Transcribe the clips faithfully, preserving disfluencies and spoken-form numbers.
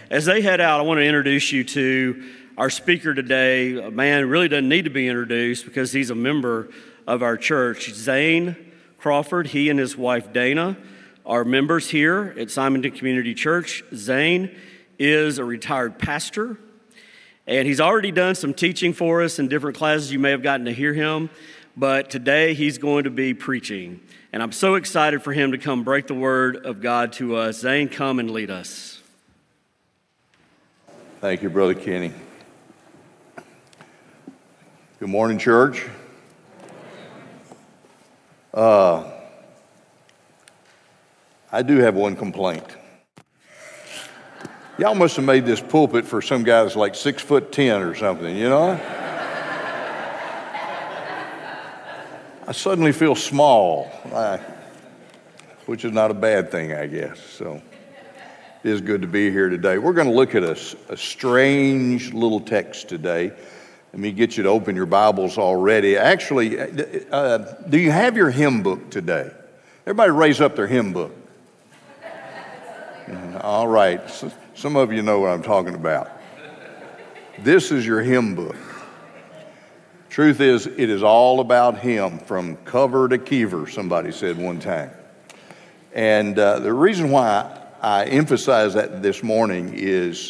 As they head out, I want to introduce you to our speaker today, a man who really doesn't need to be introduced because he's a member of our church, Zane Crawford. He and his wife, Dana, are members here at Simonton Community Church. Zane is a retired pastor, and he's already done some teaching for us in different classes. You may have gotten to hear him, but today he's going to be preaching. And I'm so excited for him to come break the word of God to us. Zane, come and lead us. Thank you, Brother Kenny. Good morning, church. Uh, I do have one complaint. Y'all must have made this pulpit for some guy that's like six foot ten or something, you know? I suddenly feel small, I, which is not a bad thing, I guess. So it is good to be here today. We're going to look at a, a strange little text today. Let me get you to open your Bibles already. Actually, uh, do you have your hymn book today? Everybody raise up their hymn book. All right. So, some of you know what I'm talking about. This is your hymn book. Truth is, it is all about Him from cover to kever, somebody said one time. And uh, the reason why I emphasize that this morning is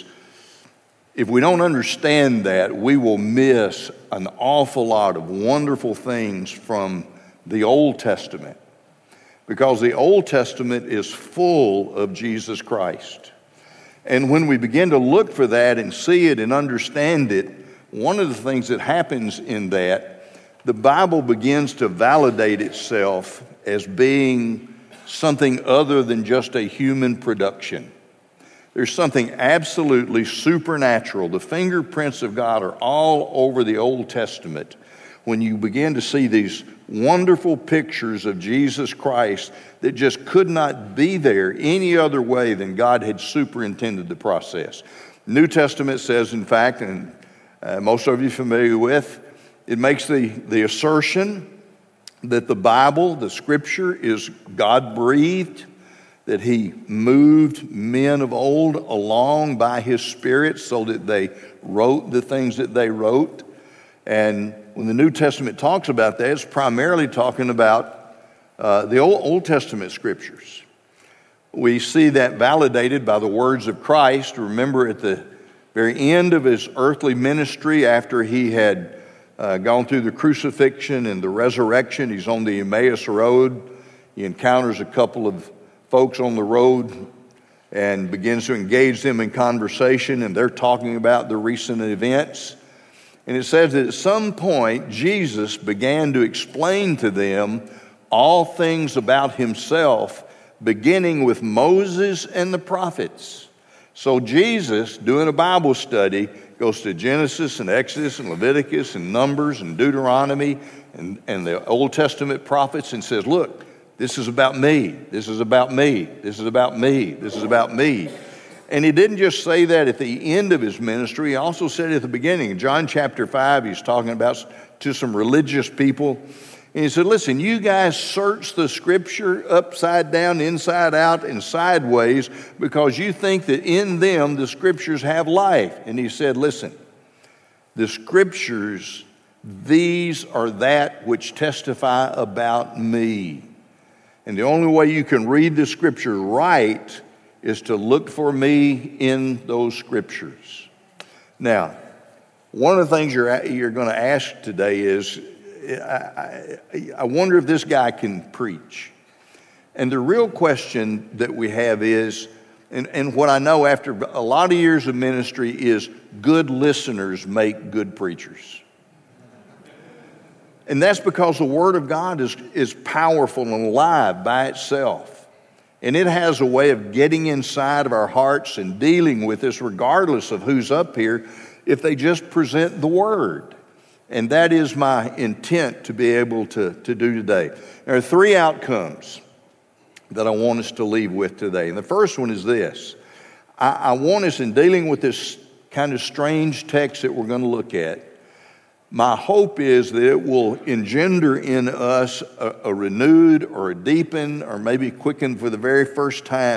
if we don't understand that, we will miss an awful lot of wonderful things from the Old Testament, because the Old Testament is full of Jesus Christ. And when we begin to look for that and see it and understand it, one of the things that happens in that, the Bible begins to validate itself as being something other than just a human production. There's something absolutely supernatural. The fingerprints of God are all over the Old Testament when you begin to see these wonderful pictures of Jesus Christ that just could not be there any other way than God had superintended the process. New Testament says, in fact, and uh, most of you are familiar with, it makes the, the assertion that the Bible, the Scripture, is God-breathed, that He moved men of old along by His Spirit so that they wrote the things that they wrote. And when the New Testament talks about that, it's primarily talking about uh, the Old, Old Testament Scriptures. We see that validated by the words of Christ. Remember, at the very end of His earthly ministry, after He had Uh, gone through the crucifixion and the resurrection, He's on the Emmaus Road. He encounters a couple of folks on the road and begins to engage them in conversation, and they're talking about the recent events. And it says that at some point, Jesus began to explain to them all things about Himself, beginning with Moses and the prophets. So Jesus, doing a Bible study, goes to Genesis and Exodus and Leviticus and Numbers and Deuteronomy and, and the Old Testament prophets and says, look, this is about me, this is about me, this is about me, this is about me. And He didn't just say that at the end of His ministry, He also said it at the beginning. In John chapter five, He's talking about to some religious people. And He said, listen, you guys search the Scripture upside down, inside out, and sideways because you think that in them the Scriptures have life. And He said, listen, the Scriptures, these are that which testify about me. And the only way you can read the Scripture right is to look for me in those Scriptures. Now, one of the things you're, you're going to ask today is, I, I wonder if this guy can preach. And the real question that we have is, and, and what I know after a lot of years of ministry is, good listeners make good preachers. And that's because the Word of God is, is powerful and alive by itself. And it has a way of getting inside of our hearts and dealing with us regardless of who's up here if they just present the Word. And that is my intent to be able to, to do today. There are three outcomes that I want us to leave with today. And the first one is this. I, I want us, in dealing with this kind of strange text that we're going to look at, my hope is that it will engender in us a, a renewed or a deepened or maybe quickened for the very first time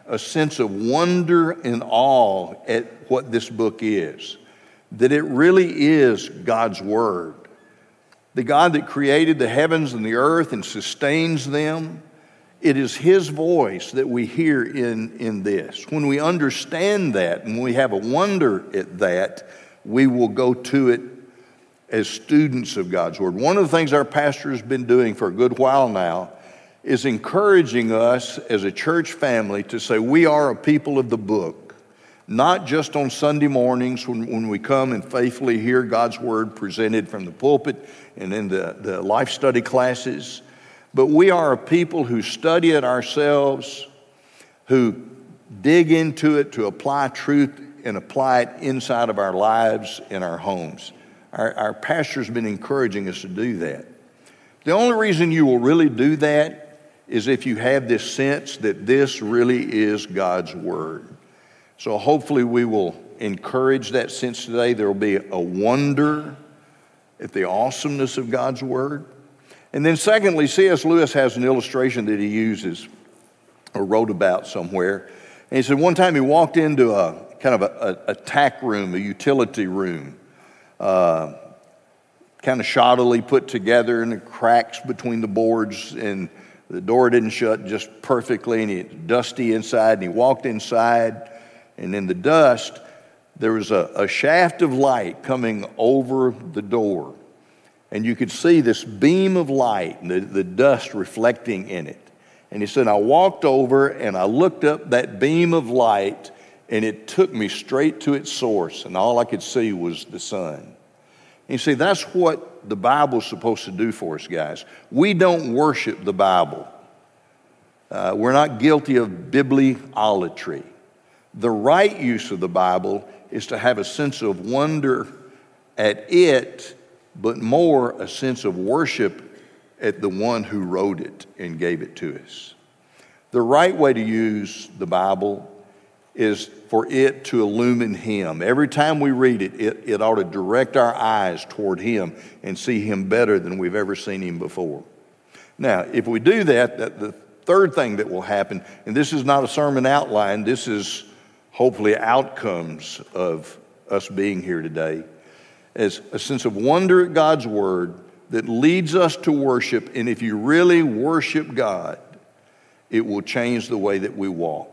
a sense of wonder and awe at what this book is, that it really is God's Word. The God that created the heavens and the earth and sustains them, it is His voice that we hear in, in this. When we understand that and we have a wonder at that, we will go to it as students of God's Word. One of the things our pastor has been doing for a good while now is encouraging us as a church family to say we are a people of the book, not just on Sunday mornings when, when we come and faithfully hear God's Word presented from the pulpit and in the, the life study classes, but we are a people who study it ourselves, who dig into it to apply truth and apply it inside of our lives and our homes. Our, our pastor's been encouraging us to do that. The only reason you will really do that is if you have this sense that this really is God's Word. So hopefully we will encourage that sense today. There will be a wonder at the awesomeness of God's Word. And then secondly, C S Lewis has an illustration that he uses or wrote about somewhere. And he said one time he walked into a kind of a, a, a tack room, a utility room, uh, kind of shoddily put together, and the cracks between the boards, and the door didn't shut just perfectly, and it's dusty inside. And he walked inside, and in the dust, there was a, a shaft of light coming over the door. And you could see this beam of light and the, the dust reflecting in it. And he said, I walked over and I looked up that beam of light, and it took me straight to its source, and all I could see was the sun. And you see, that's what the Bible's supposed to do for us, guys. We don't worship the Bible. Uh, we're not guilty of bibliolatry. The right use of the Bible is to have a sense of wonder at it, but more a sense of worship at the one who wrote it and gave it to us. The right way to use the Bible is for it to illumine Him. Every time we read it, it, it ought to direct our eyes toward Him and see Him better than we've ever seen Him before. Now, if we do that, that the third thing that will happen, and this is not a sermon outline, this is hopefully outcomes of us being here today, is a sense of wonder at God's Word that leads us to worship. And if you really worship God, it will change the way that we walk.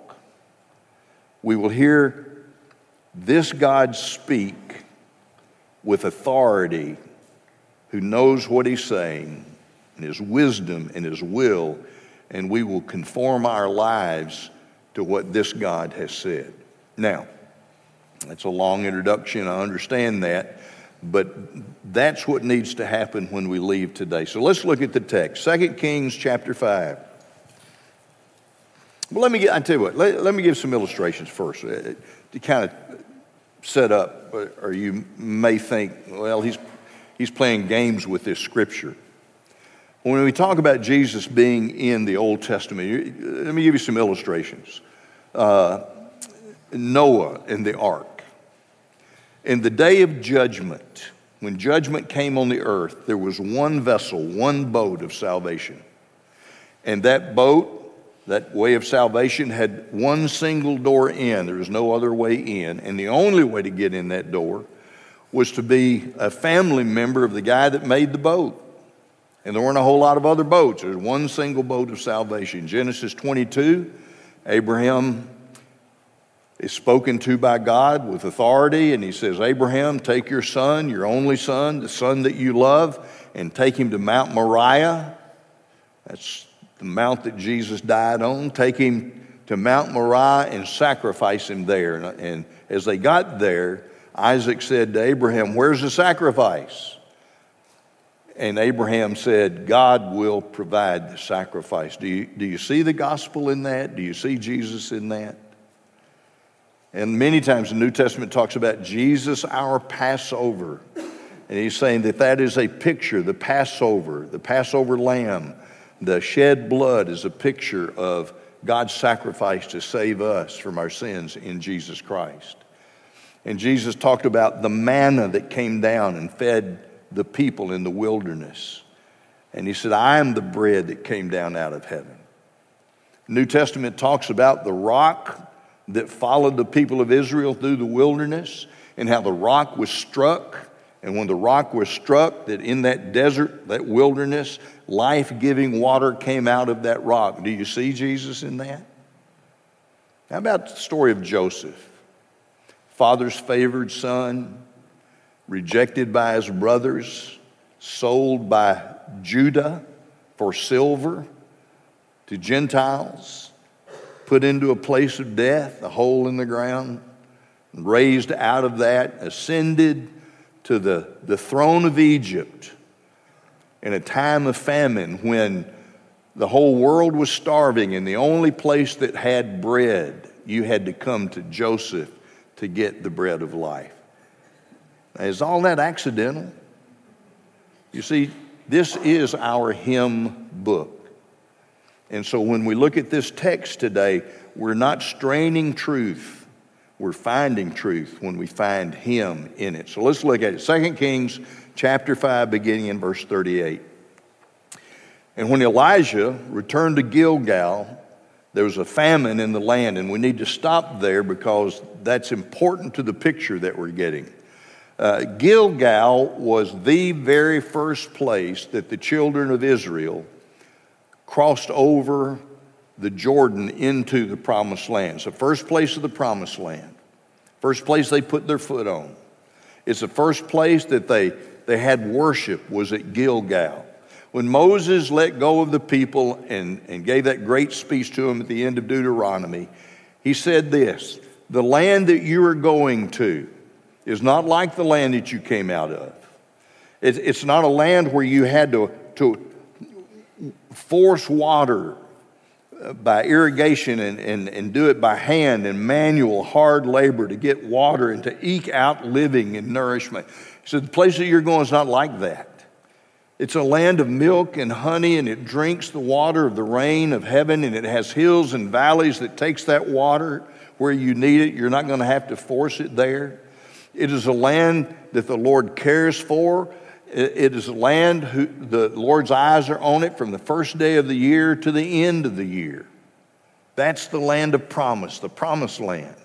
We will hear this God speak with authority, who knows what He's saying, and His wisdom and His will, and we will conform our lives to what this God has said. Now, that's a long introduction, I understand that, but that's what needs to happen when we leave today. So let's look at the text, Second Kings chapter five. Well, let me get, I tell you what, let, let me give some illustrations first uh, to kind of set up, or you may think, well, he's, he's playing games with this scripture. When we talk about Jesus being in the Old Testament, let me give you some illustrations. Uh, Noah and the ark. In the day of judgment, when judgment came on the earth, there was one vessel, one boat of salvation. And that boat, that way of salvation, had one single door in. There was no other way in. And the only way to get in that door was to be a family member of the guy that made the boat. And there weren't a whole lot of other boats. There's one single boat of salvation. Genesis twenty-two, Abraham is spoken to by God with authority, and He says, Abraham, take your son, your only son, the son that you love, and take him to Mount Moriah. That's the mount that Jesus died on. Take him to Mount Moriah and sacrifice him there. And as they got there, Isaac said to Abraham, where's the sacrifice? And Abraham said, God will provide the sacrifice. Do you, do you see the gospel in that? Do you see Jesus in that? And many times the New Testament talks about Jesus, our Passover. And he's saying that that is a picture, the Passover, the Passover lamb. The shed blood is a picture of God's sacrifice to save us from our sins in Jesus Christ. And Jesus talked about the manna that came down and fed the people in the wilderness. And He said, I am the bread that came down out of heaven. New Testament talks about the rock that followed the people of Israel through the wilderness and how the rock was struck. And when the rock was struck, that in that desert, that wilderness, life-giving water came out of that rock. Do you see Jesus in that? How about the story of Joseph? Father's favored son, rejected by his brothers, sold by Judah for silver to Gentiles, put into a place of death, a hole in the ground, raised out of that, ascended to the, the throne of Egypt in a time of famine when the whole world was starving, and the only place that had bread, you had to come to Joseph to get the bread of life. Now, is all that accidental? You see, this is our hymn book. And so when we look at this text today, we're not straining truth. We're finding truth when we find him in it. So let's look at it. Second Kings chapter five, beginning in verse thirty-eight. And when Elijah returned to Gilgal, there was a famine in the land. And we need to stop there because that's important to the picture that we're getting. Uh, Gilgal was the very first place that the children of Israel crossed over the Jordan into the promised land. It's the first place of the promised land. First place they put their foot on. It's the first place that they, they had worship was at Gilgal. When Moses let go of the people and, and gave that great speech to them at the end of Deuteronomy, he said this, the land that you are going to is not like the land that you came out of. It, it's not a land where you had to, to force water by irrigation and, and, and do it by hand and manual hard labor to get water and to eke out living and nourishment. So the place that you're going is not like that. It's a land of milk and honey, and it drinks the water of the rain of heaven, and it has hills and valleys that takes that water where you need it. You're not going to have to force it there. It is a land that the Lord cares for. It is a land who the Lord's eyes are on it from the first day of the year to the end of the year. That's the land of promise, the promised land.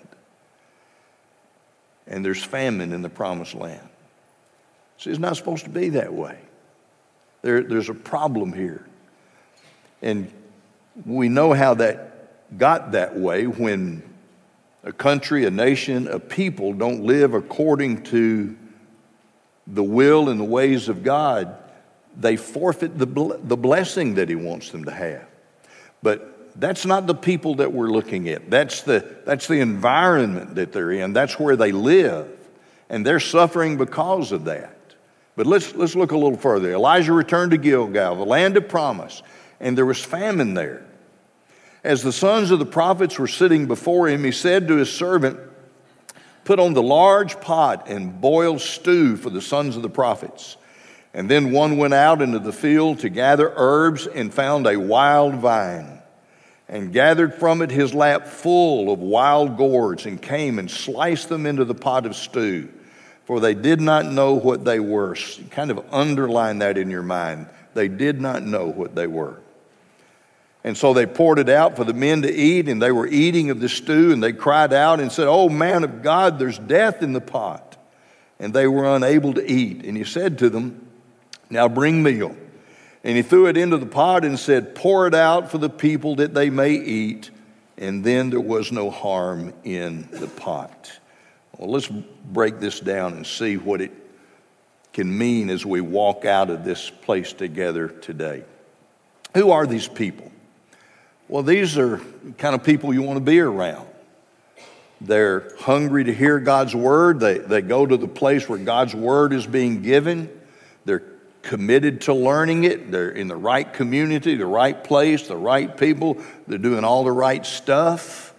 And there's famine in the promised land. See, it's not supposed to be that way. There, there's a problem here. And we know how that got that way when a country, a nation, a people don't live according to the will and the ways of God. They forfeit the, the blessing that he wants them to have. But that's not the people that we're looking at. That's the, that's the environment that they're in. That's where they live. And they're suffering because of that. But let's, let's look a little further. Elijah returned to Gilgal, the land of promise, and there was famine there. As the sons of the prophets were sitting before him, he said to his servant, put on the large pot and boil stew for the sons of the prophets. And then one went out into the field to gather herbs and found a wild vine, and gathered from it his lap full of wild gourds, and came and sliced them into the pot of stew. For they did not know what they were. Kind of underline that in your mind. They did not know what they were. And so they poured it out for the men to eat, and they were eating of the stew, and they cried out and said, "Oh, man of God, there's death in the pot." And they were unable to eat. And he said to them, "Now bring meal." And he threw it into the pot and said, "Pour it out for the people that they may eat." And then there was no harm in the pot. Well, let's break this down and see what it can mean as we walk out of this place together today. Who are these people? Well, these are the kind of people you want to be around. They're hungry to hear God's word. They, they go to the place where God's word is being given. They're committed to learning it. They're in the right community, the right place, the right people. They're doing all the right stuff.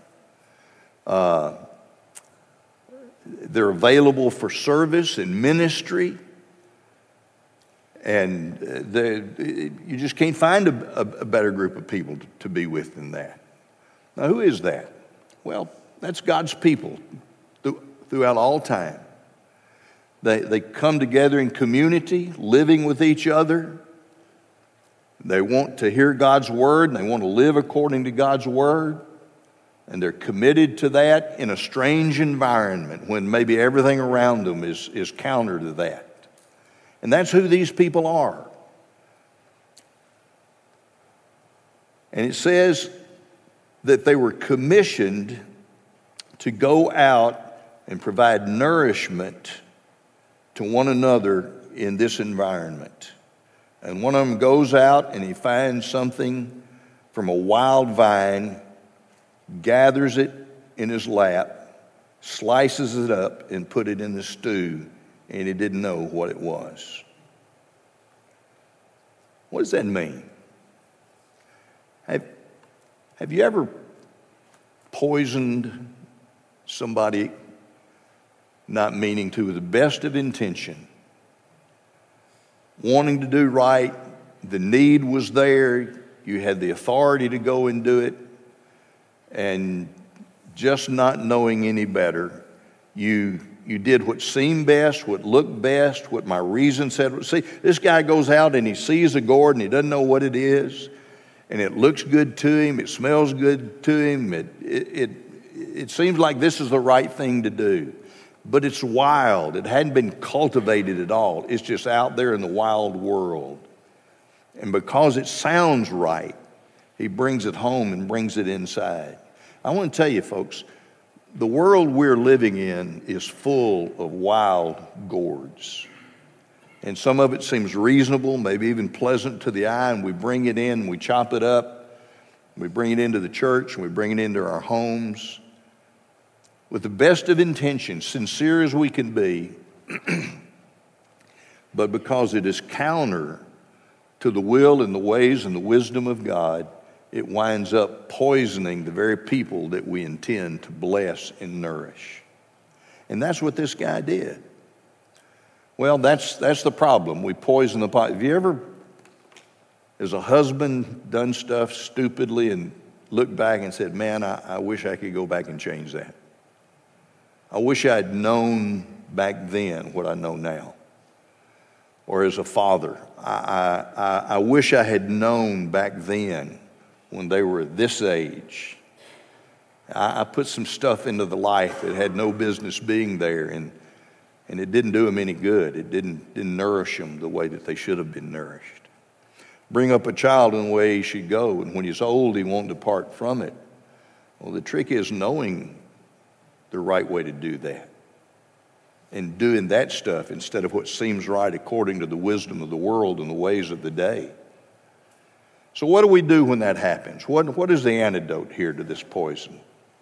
Uh, they're available for service and ministry. And they, you just can't find a, a better group of people to, to be with than that. Now, who is that? Well, that's God's people throughout all time. They, they come together in community, living with each other, They want to hear God's word, and they want to live according to God's word. And they're committed to that in a strange environment when maybe everything around them is, is counter to that. And that's who these people are. And it says that they were commissioned to go out and provide nourishment to one another in this environment. And one of them goes out and he finds something from a wild vine, gathers it in his lap, slices it up, and put it in the stew, and he didn't know what it was. What does that mean? Have, have you ever poisoned somebody not meaning to, with the best of intention, wanting to do right, the need was there, you had the authority to go and do it, and just not knowing any better, you you did what seemed best, what looked best, what my reason said. See, this guy goes out and he sees a gourd and he doesn't know what it is, and it looks good to him, it smells good to him, it it it, it seems like this is the right thing to do. But it's wild. It hadn't been cultivated at all. It's just out there in the wild world. And because it sounds right, he brings it home and brings it inside. I want to tell you, folks, the world we're living in is full of wild gourds. And some of it seems reasonable, maybe even pleasant to the eye, and we bring it in, we chop it up, we bring it into the church, and we bring it into our homes with the best of intentions, sincere as we can be, but because it is counter to the will and the ways and the wisdom of God, it winds up poisoning the very people that we intend to bless and nourish. And that's what this guy did. Well, that's that's the problem. We poison the pot. Have you ever, as a husband, done stuff stupidly and looked back and said, man, I, I wish I could go back and change that. I wish I'd known back then what I know now. Or as a father, I, I, I wish I had known back then when they were this age. I, I put some stuff into the life that had no business being there, and and it didn't do them any good. It didn't, didn't nourish them the way that they should have been nourished. Bring up a child in the way he should go, and when he's old, he won't depart from it. Well, the trick is knowing the right way to do that and doing that stuff instead of what seems right according to the wisdom of the world and the ways of the day. So what do we do when that happens? What, what is the antidote here to this poison?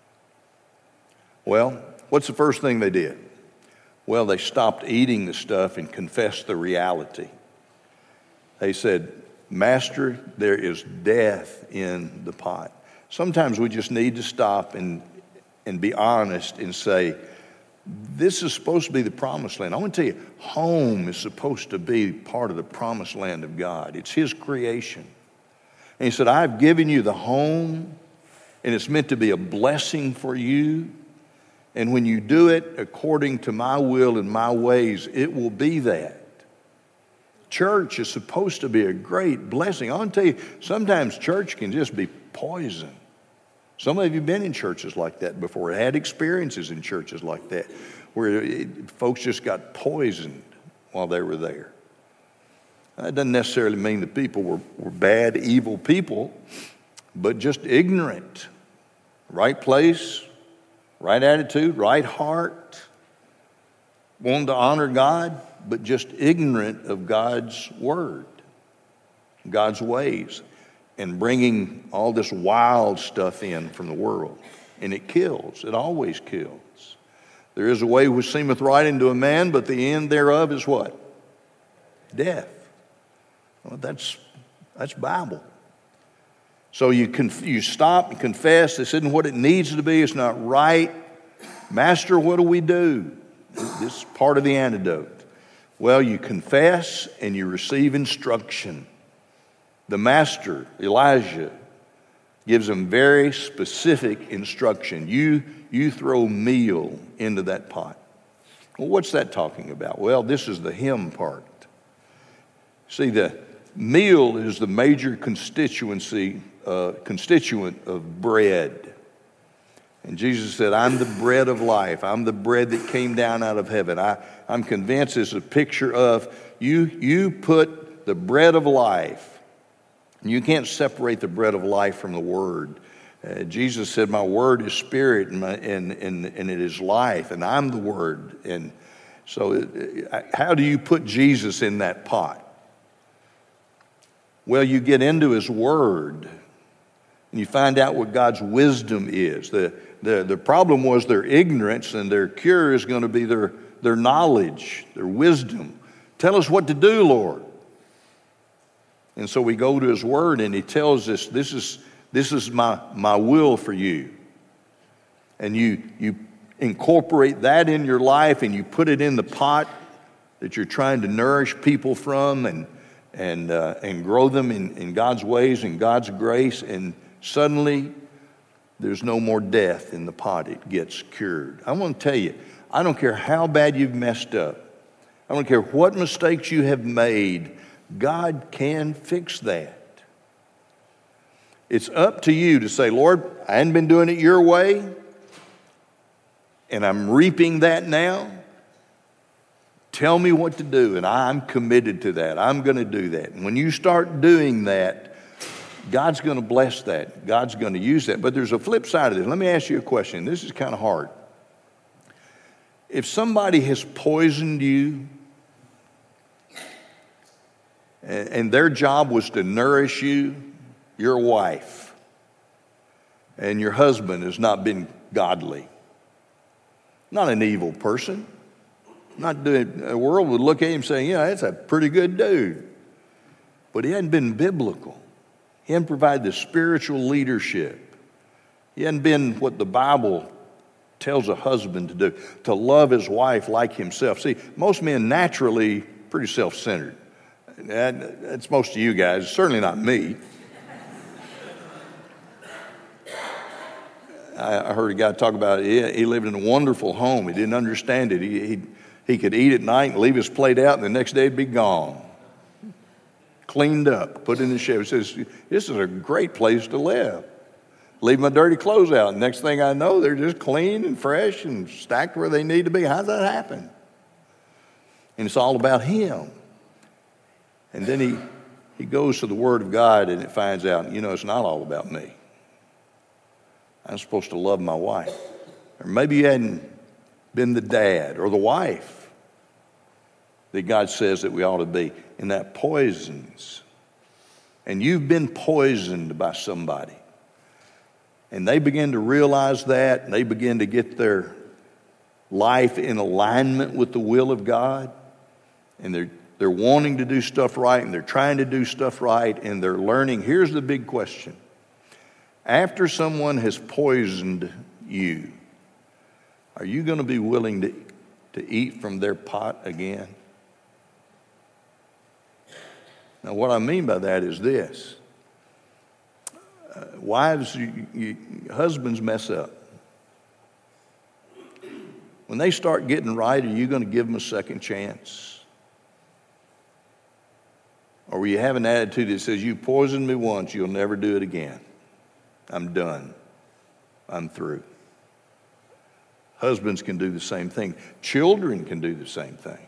Well, what's the first thing they did? Well, they stopped eating the stuff and confessed the reality. They said, Master, there is death in the pot. Sometimes we just need to stop and and be honest and say, this is supposed to be the promised land. I want to tell you, home is supposed to be part of the promised land of God. It's His creation. And He said, I've given you the home, and it's meant to be a blessing for you. And when you do it according to my will and my ways, it will be that. Church is supposed to be a great blessing. I want to tell you, sometimes church can just be poison. Some of you have been in churches like that before, had experiences in churches like that, where it, folks just got poisoned while they were there. That doesn't necessarily mean the people were, were bad, evil people, but just ignorant. Right place, right attitude, right heart, wanting to honor God, but just ignorant of God's word, God's ways, and bringing all this wild stuff in from the world. And it kills. It always kills. There is a way which seemeth right unto a man, but the end thereof is what? Death. Well, that's that's Bible. So you conf- you stop and confess. This isn't what it needs to be. It's not right. Master, what do we do? This is part of the antidote. Well, you confess and you receive instruction. The master, Elijah, gives them very specific instruction. You, you throw meal into that pot. Well, what's that talking about? Well, this is the him part. See, the, Meal is the major constituency, uh, constituent of bread. And Jesus said, I'm the bread of life. I'm the bread that came down out of heaven. I, I'm convinced it's a picture of you, you put the bread of life. And you can't separate the bread of life from the word. Uh, Jesus said, my word is spirit and, my, and, and, and it is life, and I'm the word. And so uh, how do you put Jesus in that pot? Well, you get into his word and you find out what God's wisdom is. The, the, the problem was their ignorance, and their cure is going to be their, their knowledge, their wisdom. Tell us what to do, Lord. And so we go to his word and he tells us, this is, this is my, my will for you. And you, you incorporate that in your life and you put it in the pot that you're trying to nourish people from and and uh, and grow them in, in God's ways and God's grace, and suddenly there's no more death in the pot. It gets cured. I want to tell you, I don't care how bad you've messed up. I don't care what mistakes you have made. God can fix that. It's up to you to say, Lord, I hadn't been doing it your way, and I'm reaping that now. Tell me what to do, and I'm committed to that. I'm going to do that. And when you start doing that, God's going to bless that. God's going to use that. But there's a flip side of this. Let me ask you a question. This is kind of hard. If somebody has poisoned you, and their job was to nourish you, your wife, and your husband has not been godly, not an evil person, not doing, the world would look at him saying, yeah, that's a pretty good dude. But he hadn't been biblical. He hadn't provided the spiritual leadership. He hadn't been what the Bible tells a husband to do, to love his wife like himself. See, most men naturally pretty self-centered. That, that's most of you guys, certainly not me. I, I heard a guy talk about it. He, he lived in a wonderful home. He didn't understand it. He, he He could eat at night and leave his plate out, and the next day it'd be gone. Cleaned up, put in the shed. He says, this is a great place to live. Leave my dirty clothes out. And next thing I know, they're just clean and fresh and stacked where they need to be. How's that happen? And it's all about him. And then he, he goes to the Word of God and it finds out, you know, it's not all about me. I'm supposed to love my wife. Or maybe you hadn't been the dad or the wife that God says that we ought to be, and that poisons. And you've been poisoned by somebody. And they begin to realize that, and they begin to get their life in alignment with the will of God, and they're they're wanting to do stuff right, and they're trying to do stuff right, and they're learning. Here's the big question. After someone has poisoned you, are you going to be willing to, to eat from their pot again? Now, what I mean by that is this. Uh, wives, you, you, husbands mess up. When they start getting right, are you going to give them a second chance? Or will you have an attitude that says, you poisoned me once, you'll never do it again. I'm done. I'm through. Husbands can do the same thing. Children can do the same thing.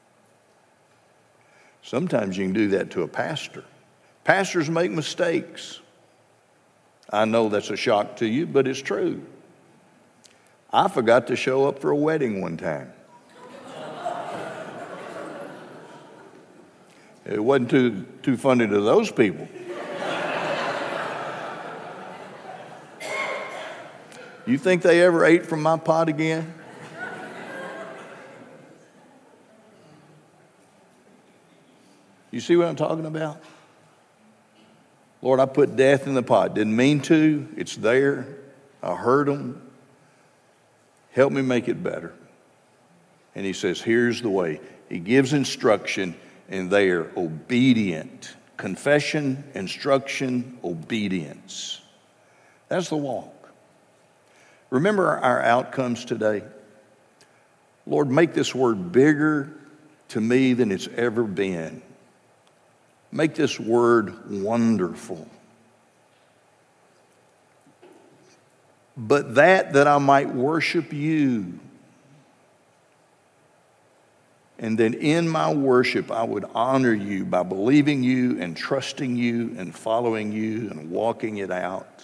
Sometimes you can do that to a pastor. Pastors make mistakes. I know that's a shock to you, but it's true. I forgot to show up for a wedding one time. It wasn't too, too funny to those people. You think they ever ate from my pot again? You see what I'm talking about? Lord, I put death in the pot. Didn't mean to. It's there. I heard them. Help me make it better. And he says, here's the way. He gives instruction, and they are obedient. Confession, instruction, obedience. That's the walk. Remember our outcomes today. Lord, make this word bigger to me than it's ever been. Make this word wonderful. But that, that I might worship you. And then in my worship, I would honor you by believing you and trusting you and following you and walking it out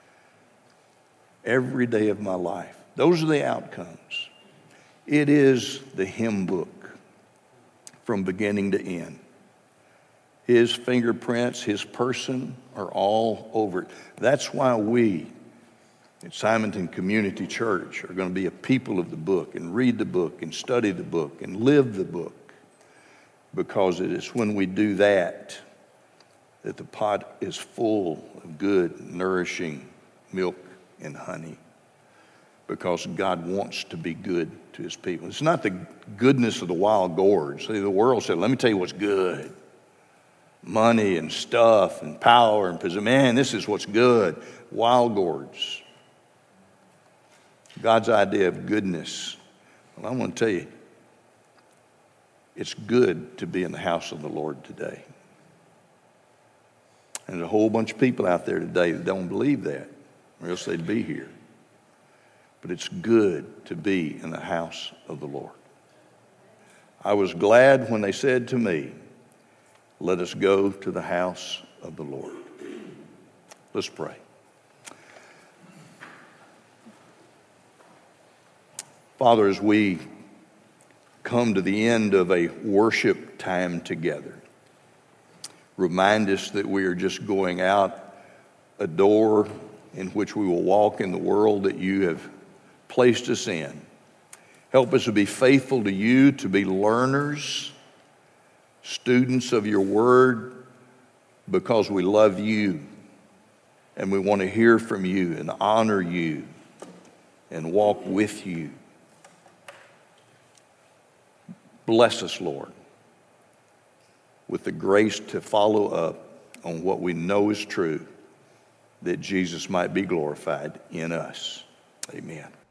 every day of my life. Those are the outcomes. It is the hymn book from beginning to end. His fingerprints, his person are all over it. That's why we at Simonton Community Church are going to be a people of the book and read the book and study the book and live the book, because it is when we do that that the pot is full of good, nourishing milk and honey, because God wants to be good to his people. It's not the goodness of the wild gourds. See, the world said, let me tell you what's good. Money and stuff and power and possession. Man, this is what's good. Wild gourds. God's idea of goodness. Well, I want to tell you, it's good to be in the house of the Lord today. And there's a whole bunch of people out there today that don't believe that, or else they'd be here. But it's good to be in the house of the Lord. I was glad when they said to me, let us go to the house of the Lord. Let's pray. Father, as we come to the end of a worship time together, remind us that we are just going out a door in which we will walk in the world that you have placed us in. Help us to be faithful to you, to be learners, students of your word, because we love you and we want to hear from you and honor you and walk with you. Bless us, Lord, with the grace to follow up on what we know is true, that Jesus might be glorified in us. Amen.